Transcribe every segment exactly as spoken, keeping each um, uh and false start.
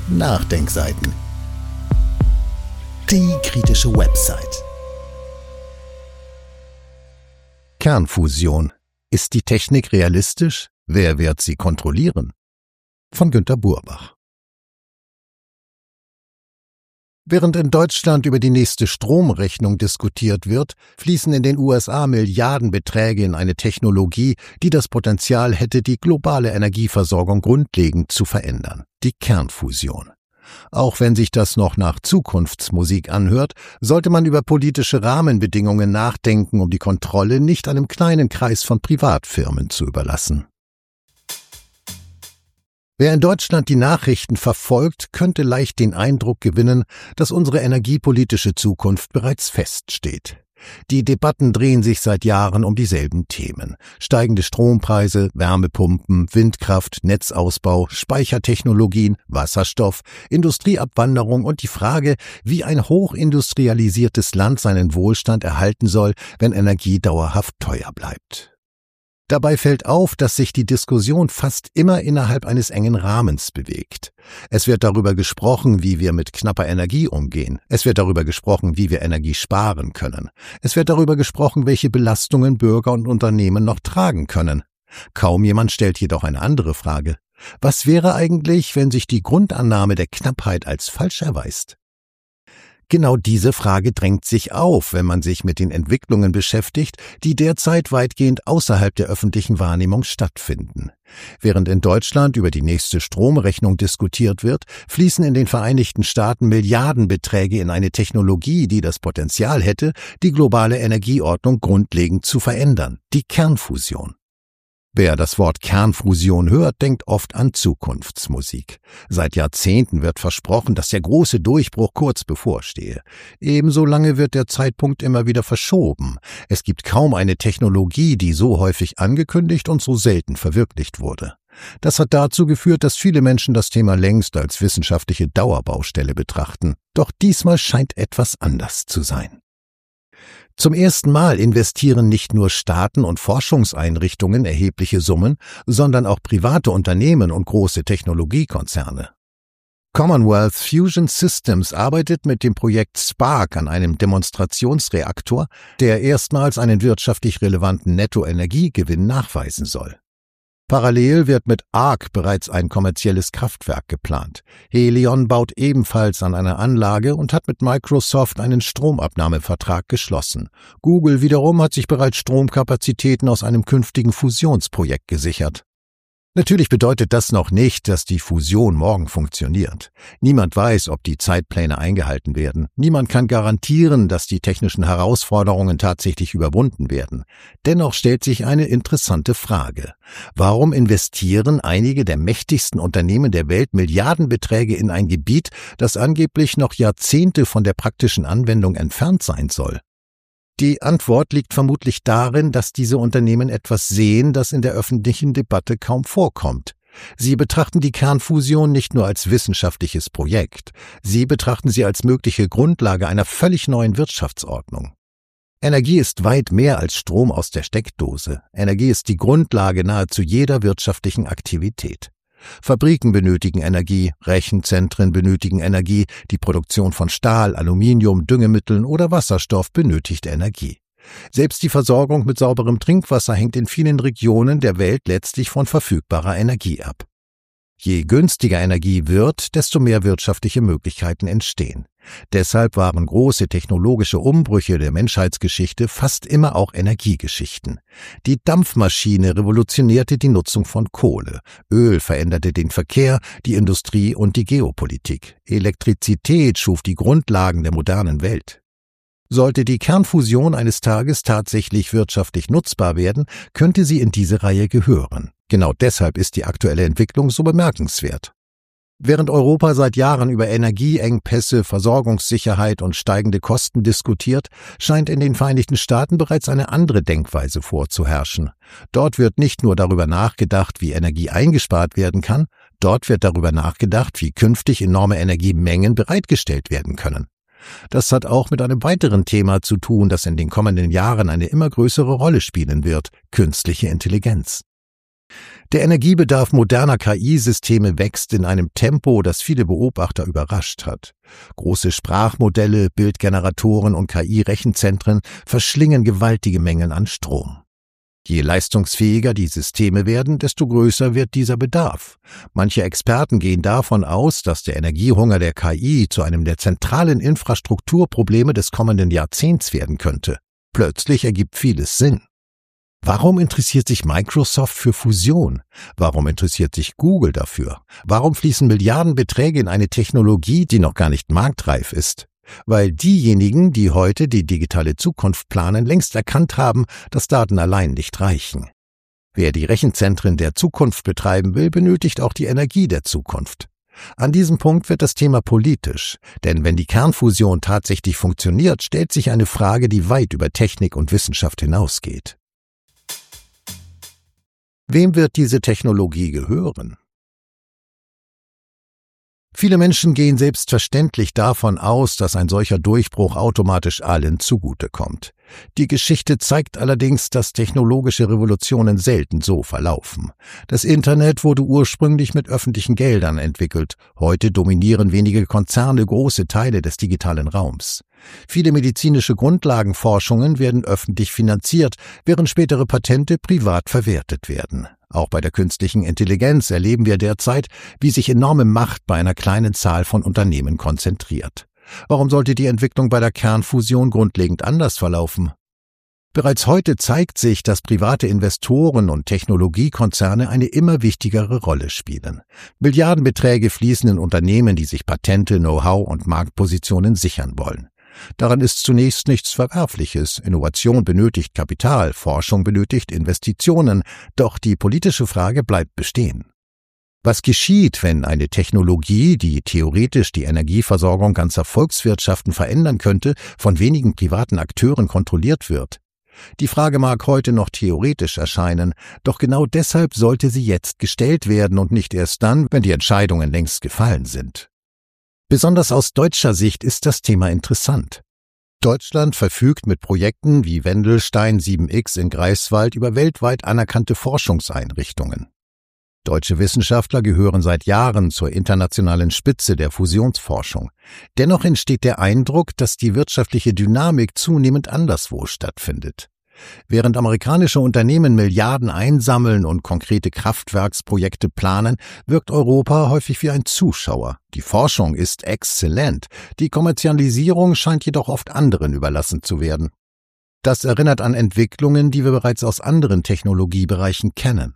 Nachdenkseiten. Die kritische Website. Kernfusion. Ist die Technik realistisch? Wer wird sie kontrollieren? Von Günter Burbach. Während in Deutschland über die nächste Stromrechnung diskutiert wird, fließen in den U S A Milliardenbeträge in eine Technologie, die das Potenzial hätte, die globale Energieversorgung grundlegend zu verändern: die Kernfusion. Auch wenn sich das noch nach Zukunftsmusik anhört, sollte man über politische Rahmenbedingungen nachdenken, um die Kontrolle nicht einem kleinen Kreis von Privatfirmen zu überlassen. Wer in Deutschland die Nachrichten verfolgt, könnte leicht den Eindruck gewinnen, dass unsere energiepolitische Zukunft bereits feststeht. Die Debatten drehen sich seit Jahren um dieselben Themen: steigende Strompreise, Wärmepumpen, Windkraft, Netzausbau, Speichertechnologien, Wasserstoff, Industrieabwanderung und die Frage, wie ein hochindustrialisiertes Land seinen Wohlstand erhalten soll, wenn Energie dauerhaft teuer bleibt. Dabei fällt auf, dass sich die Diskussion fast immer innerhalb eines engen Rahmens bewegt. Es wird darüber gesprochen, wie wir mit knapper Energie umgehen. Es wird darüber gesprochen, wie wir Energie sparen können. Es wird darüber gesprochen, welche Belastungen Bürger und Unternehmen noch tragen können. Kaum jemand stellt jedoch eine andere Frage: Was wäre eigentlich, wenn sich die Grundannahme der Knappheit als falsch erweist? Genau diese Frage drängt sich auf, wenn man sich mit den Entwicklungen beschäftigt, die derzeit weitgehend außerhalb der öffentlichen Wahrnehmung stattfinden. Während in Deutschland über die nächste Stromrechnung diskutiert wird, fließen in den Vereinigten Staaten Milliardenbeträge in eine Technologie, die das Potenzial hätte, die globale Energieordnung grundlegend zu verändern: die Kernfusion. Wer das Wort Kernfusion hört, denkt oft an Zukunftsmusik. Seit Jahrzehnten wird versprochen, dass der große Durchbruch kurz bevorstehe. Ebenso lange wird der Zeitpunkt immer wieder verschoben. Es gibt kaum eine Technologie, die so häufig angekündigt und so selten verwirklicht wurde. Das hat dazu geführt, dass viele Menschen das Thema längst als wissenschaftliche Dauerbaustelle betrachten. Doch diesmal scheint etwas anders zu sein. Zum ersten Mal investieren nicht nur Staaten und Forschungseinrichtungen erhebliche Summen, sondern auch private Unternehmen und große Technologiekonzerne. Commonwealth Fusion Systems arbeitet mit dem Projekt Spark an einem Demonstrationsreaktor, der erstmals einen wirtschaftlich relevanten Nettoenergiegewinn nachweisen soll. Parallel wird mit Arc bereits ein kommerzielles Kraftwerk geplant. Helion baut ebenfalls an einer Anlage und hat mit Microsoft einen Stromabnahmevertrag geschlossen. Google wiederum hat sich bereits Stromkapazitäten aus einem künftigen Fusionsprojekt gesichert. Natürlich bedeutet das noch nicht, dass die Fusion morgen funktioniert. Niemand weiß, ob die Zeitpläne eingehalten werden. Niemand kann garantieren, dass die technischen Herausforderungen tatsächlich überwunden werden. Dennoch stellt sich eine interessante Frage: Warum investieren einige der mächtigsten Unternehmen der Welt Milliardenbeträge in ein Gebiet, das angeblich noch Jahrzehnte von der praktischen Anwendung entfernt sein soll? Die Antwort liegt vermutlich darin, dass diese Unternehmen etwas sehen, das in der öffentlichen Debatte kaum vorkommt. Sie betrachten die Kernfusion nicht nur als wissenschaftliches Projekt, sie betrachten sie als mögliche Grundlage einer völlig neuen Wirtschaftsordnung. Energie ist weit mehr als Strom aus der Steckdose. Energie ist die Grundlage nahezu jeder wirtschaftlichen Aktivität. Fabriken benötigen Energie, Rechenzentren benötigen Energie, die Produktion von Stahl, Aluminium, Düngemitteln oder Wasserstoff benötigt Energie. Selbst die Versorgung mit sauberem Trinkwasser hängt in vielen Regionen der Welt letztlich von verfügbarer Energie ab. Je günstiger Energie wird, desto mehr wirtschaftliche Möglichkeiten entstehen. Deshalb waren große technologische Umbrüche der Menschheitsgeschichte fast immer auch Energiegeschichten. Die Dampfmaschine revolutionierte die Nutzung von Kohle, Öl veränderte den Verkehr, die Industrie und die Geopolitik. Elektrizität schuf die Grundlagen der modernen Welt. Sollte die Kernfusion eines Tages tatsächlich wirtschaftlich nutzbar werden, könnte sie in diese Reihe gehören. Genau deshalb ist die aktuelle Entwicklung so bemerkenswert. Während Europa seit Jahren über Energieengpässe, Versorgungssicherheit und steigende Kosten diskutiert, scheint in den Vereinigten Staaten bereits eine andere Denkweise vorzuherrschen. Dort wird nicht nur darüber nachgedacht, wie Energie eingespart werden kann, dort wird darüber nachgedacht, wie künftig enorme Energiemengen bereitgestellt werden können. Das hat auch mit einem weiteren Thema zu tun, das in den kommenden Jahren eine immer größere Rolle spielen wird: künstliche Intelligenz. Der Energiebedarf moderner K I-Systeme wächst in einem Tempo, das viele Beobachter überrascht hat. Große Sprachmodelle, Bildgeneratoren und K I-Rechenzentren verschlingen gewaltige Mengen an Strom. Je leistungsfähiger die Systeme werden, desto größer wird dieser Bedarf. Manche Experten gehen davon aus, dass der Energiehunger der K I zu einem der zentralen Infrastrukturprobleme des kommenden Jahrzehnts werden könnte. Plötzlich ergibt vieles Sinn. Warum interessiert sich Microsoft für Fusion? Warum interessiert sich Google dafür? Warum fließen Milliardenbeträge in eine Technologie, die noch gar nicht marktreif ist? Weil diejenigen, die heute die digitale Zukunft planen, längst erkannt haben, dass Daten allein nicht reichen. Wer die Rechenzentren der Zukunft betreiben will, benötigt auch die Energie der Zukunft. An diesem Punkt wird das Thema politisch, denn wenn die Kernfusion tatsächlich funktioniert, stellt sich eine Frage, die weit über Technik und Wissenschaft hinausgeht. Wem wird diese Technologie gehören? Viele Menschen gehen selbstverständlich davon aus, dass ein solcher Durchbruch automatisch allen zugutekommt. Die Geschichte zeigt allerdings, dass technologische Revolutionen selten so verlaufen. Das Internet wurde ursprünglich mit öffentlichen Geldern entwickelt. Heute dominieren wenige Konzerne große Teile des digitalen Raums. Viele medizinische Grundlagenforschungen werden öffentlich finanziert, während spätere Patente privat verwertet werden. Auch bei der künstlichen Intelligenz erleben wir derzeit, wie sich enorme Macht bei einer kleinen Zahl von Unternehmen konzentriert. Warum sollte die Entwicklung bei der Kernfusion grundlegend anders verlaufen? Bereits heute zeigt sich, dass private Investoren und Technologiekonzerne eine immer wichtigere Rolle spielen. Milliardenbeträge fließen in Unternehmen, die sich Patente, Know-how und Marktpositionen sichern wollen. Daran ist zunächst nichts Verwerfliches. Innovation benötigt Kapital, Forschung benötigt Investitionen, doch die politische Frage bleibt bestehen. Was geschieht, wenn eine Technologie, die theoretisch die Energieversorgung ganzer Volkswirtschaften verändern könnte, von wenigen privaten Akteuren kontrolliert wird? Die Frage mag heute noch theoretisch erscheinen, doch genau deshalb sollte sie jetzt gestellt werden und nicht erst dann, wenn die Entscheidungen längst gefallen sind. Besonders aus deutscher Sicht ist das Thema interessant. Deutschland verfügt mit Projekten wie Wendelstein sieben X in Greifswald über weltweit anerkannte Forschungseinrichtungen. Deutsche Wissenschaftler gehören seit Jahren zur internationalen Spitze der Fusionsforschung. Dennoch entsteht der Eindruck, dass die wirtschaftliche Dynamik zunehmend anderswo stattfindet. Während amerikanische Unternehmen Milliarden einsammeln und konkrete Kraftwerksprojekte planen, wirkt Europa häufig wie ein Zuschauer. Die Forschung ist exzellent, die Kommerzialisierung scheint jedoch oft anderen überlassen zu werden. Das erinnert an Entwicklungen, die wir bereits aus anderen Technologiebereichen kennen.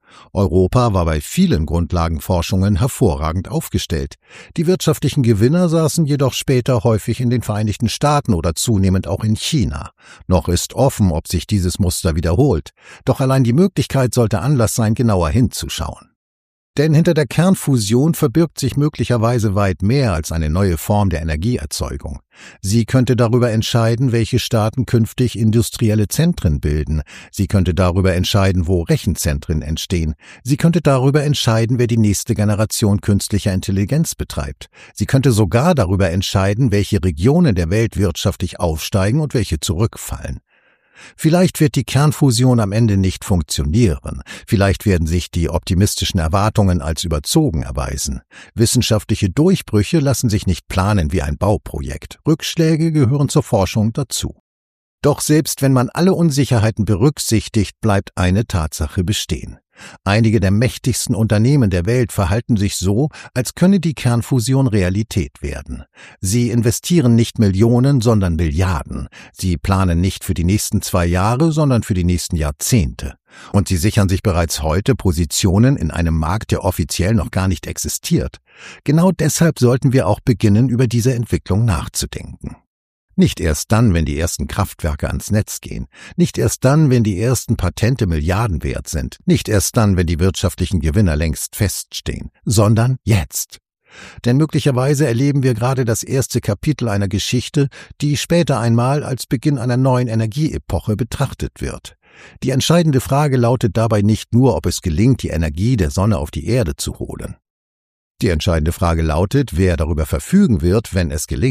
Europa war bei vielen Grundlagenforschungen hervorragend aufgestellt. Die wirtschaftlichen Gewinner saßen jedoch später häufig in den Vereinigten Staaten oder zunehmend auch in China. Noch ist offen, ob sich dieses Muster wiederholt. Doch allein die Möglichkeit sollte Anlass sein, genauer hinzuschauen. Denn hinter der Kernfusion verbirgt sich möglicherweise weit mehr als eine neue Form der Energieerzeugung. Sie könnte darüber entscheiden, welche Staaten künftig industrielle Zentren bilden. Sie könnte darüber entscheiden, wo Rechenzentren entstehen. Sie könnte darüber entscheiden, wer die nächste Generation künstlicher Intelligenz betreibt. Sie könnte sogar darüber entscheiden, welche Regionen der Welt wirtschaftlich aufsteigen und welche zurückfallen. Vielleicht wird die Kernfusion am Ende nicht funktionieren. Vielleicht werden sich die optimistischen Erwartungen als überzogen erweisen. Wissenschaftliche Durchbrüche lassen sich nicht planen wie ein Bauprojekt. Rückschläge gehören zur Forschung dazu. Doch selbst wenn man alle Unsicherheiten berücksichtigt, bleibt eine Tatsache bestehen. Einige der mächtigsten Unternehmen der Welt verhalten sich so, als könne die Kernfusion Realität werden. Sie investieren nicht Millionen, sondern Milliarden. Sie planen nicht für die nächsten zwei Jahre, sondern für die nächsten Jahrzehnte. Und sie sichern sich bereits heute Positionen in einem Markt, der offiziell noch gar nicht existiert. Genau deshalb sollten wir auch beginnen, über diese Entwicklung nachzudenken. Nicht erst dann, wenn die ersten Kraftwerke ans Netz gehen. Nicht erst dann, wenn die ersten Patente Milliarden wert sind. Nicht erst dann, wenn die wirtschaftlichen Gewinner längst feststehen. Sondern jetzt. Denn möglicherweise erleben wir gerade das erste Kapitel einer Geschichte, die später einmal als Beginn einer neuen Energieepoche betrachtet wird. Die entscheidende Frage lautet dabei nicht nur, ob es gelingt, die Energie der Sonne auf die Erde zu holen. Die entscheidende Frage lautet, wer darüber verfügen wird, wenn es gelingt.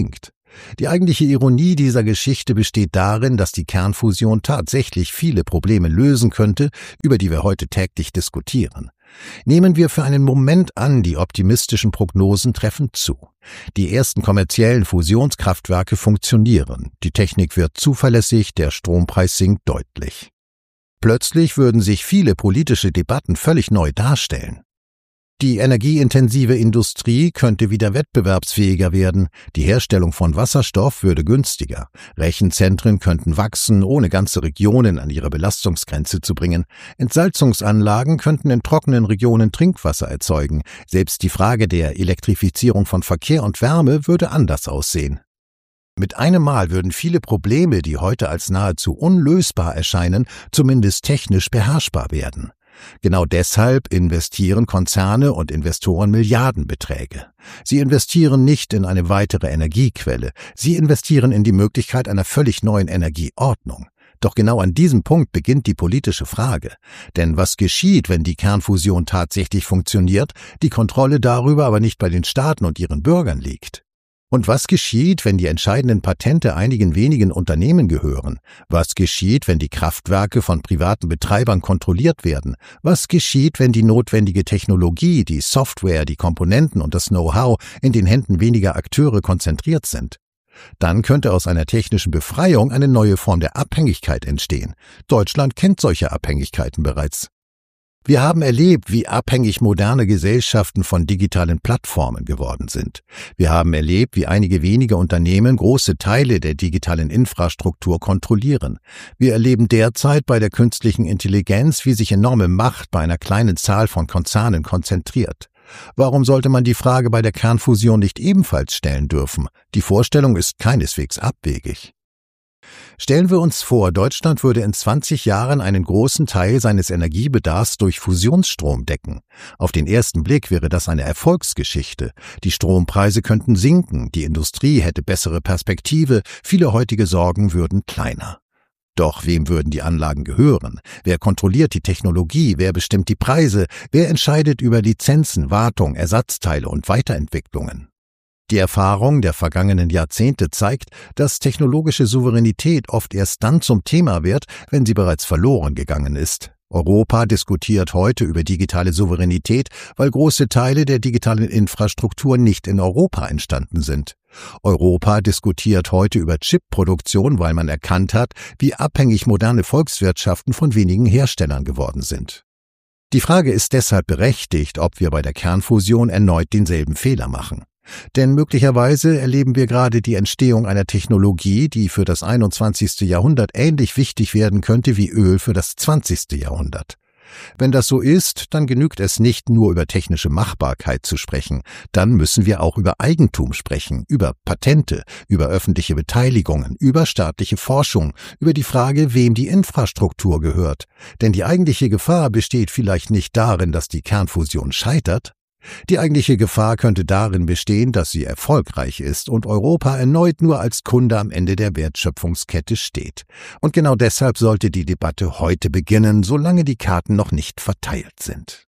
Die eigentliche Ironie dieser Geschichte besteht darin, dass die Kernfusion tatsächlich viele Probleme lösen könnte, über die wir heute täglich diskutieren. Nehmen wir für einen Moment an, die optimistischen Prognosen treffen zu. Die ersten kommerziellen Fusionskraftwerke funktionieren, die Technik wird zuverlässig, der Strompreis sinkt deutlich. Plötzlich würden sich viele politische Debatten völlig neu darstellen. Die energieintensive Industrie könnte wieder wettbewerbsfähiger werden, die Herstellung von Wasserstoff würde günstiger, Rechenzentren könnten wachsen, ohne ganze Regionen an ihre Belastungsgrenze zu bringen, Entsalzungsanlagen könnten in trockenen Regionen Trinkwasser erzeugen, selbst die Frage der Elektrifizierung von Verkehr und Wärme würde anders aussehen. Mit einem Mal würden viele Probleme, die heute als nahezu unlösbar erscheinen, zumindest technisch beherrschbar werden. Genau deshalb investieren Konzerne und Investoren Milliardenbeträge. Sie investieren nicht in eine weitere Energiequelle, sie investieren in die Möglichkeit einer völlig neuen Energieordnung. Doch genau an diesem Punkt beginnt die politische Frage. Denn was geschieht, wenn die Kernfusion tatsächlich funktioniert, die Kontrolle darüber aber nicht bei den Staaten und ihren Bürgern liegt? Und was geschieht, wenn die entscheidenden Patente einigen wenigen Unternehmen gehören? Was geschieht, wenn die Kraftwerke von privaten Betreibern kontrolliert werden? Was geschieht, wenn die notwendige Technologie, die Software, die Komponenten und das Know-how in den Händen weniger Akteure konzentriert sind? Dann könnte aus einer technischen Befreiung eine neue Form der Abhängigkeit entstehen. Deutschland kennt solche Abhängigkeiten bereits. Wir haben erlebt, wie abhängig moderne Gesellschaften von digitalen Plattformen geworden sind. Wir haben erlebt, wie einige wenige Unternehmen große Teile der digitalen Infrastruktur kontrollieren. Wir erleben derzeit bei der künstlichen Intelligenz, wie sich enorme Macht bei einer kleinen Zahl von Konzernen konzentriert. Warum sollte man die Frage bei der Kernfusion nicht ebenfalls stellen dürfen? Die Vorstellung ist keineswegs abwegig. Stellen wir uns vor, Deutschland würde in zwanzig Jahren einen großen Teil seines Energiebedarfs durch Fusionsstrom decken. Auf den ersten Blick wäre das eine Erfolgsgeschichte. Die Strompreise könnten sinken, die Industrie hätte bessere Perspektive, viele heutige Sorgen würden kleiner. Doch wem würden die Anlagen gehören? Wer kontrolliert die Technologie? Wer bestimmt die Preise? Wer entscheidet über Lizenzen, Wartung, Ersatzteile und Weiterentwicklungen? Die Erfahrung der vergangenen Jahrzehnte zeigt, dass technologische Souveränität oft erst dann zum Thema wird, wenn sie bereits verloren gegangen ist. Europa diskutiert heute über digitale Souveränität, weil große Teile der digitalen Infrastruktur nicht in Europa entstanden sind. Europa diskutiert heute über Chipproduktion, weil man erkannt hat, wie abhängig moderne Volkswirtschaften von wenigen Herstellern geworden sind. Die Frage ist deshalb berechtigt, ob wir bei der Kernfusion erneut denselben Fehler machen. Denn möglicherweise erleben wir gerade die Entstehung einer Technologie, die für das einundzwanzigste Jahrhundert ähnlich wichtig werden könnte wie Öl für das zwanzigste Jahrhundert. Wenn das so ist, dann genügt es nicht nur über technische Machbarkeit zu sprechen, dann müssen wir auch über Eigentum sprechen, über Patente, über öffentliche Beteiligungen, über staatliche Forschung, über die Frage, wem die Infrastruktur gehört. Denn die eigentliche Gefahr besteht vielleicht nicht darin, dass die Kernfusion scheitert. Die eigentliche Gefahr könnte darin bestehen, dass sie erfolgreich ist und Europa erneut nur als Kunde am Ende der Wertschöpfungskette steht. Und genau deshalb sollte die Debatte heute beginnen, solange die Karten noch nicht verteilt sind.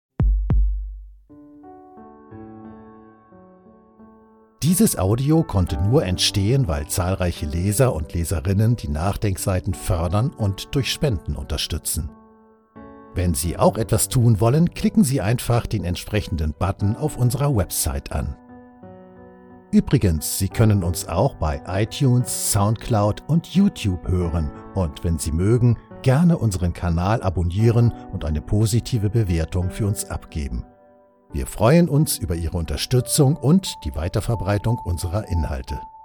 Dieses Audio konnte nur entstehen, weil zahlreiche Leser und Leserinnen die Nachdenkseiten fördern und durch Spenden unterstützen. Wenn Sie auch etwas tun wollen, klicken Sie einfach den entsprechenden Button auf unserer Website an. Übrigens, Sie können uns auch bei iTunes, Soundcloud und YouTube hören und wenn Sie mögen, gerne unseren Kanal abonnieren und eine positive Bewertung für uns abgeben. Wir freuen uns über Ihre Unterstützung und die Weiterverbreitung unserer Inhalte.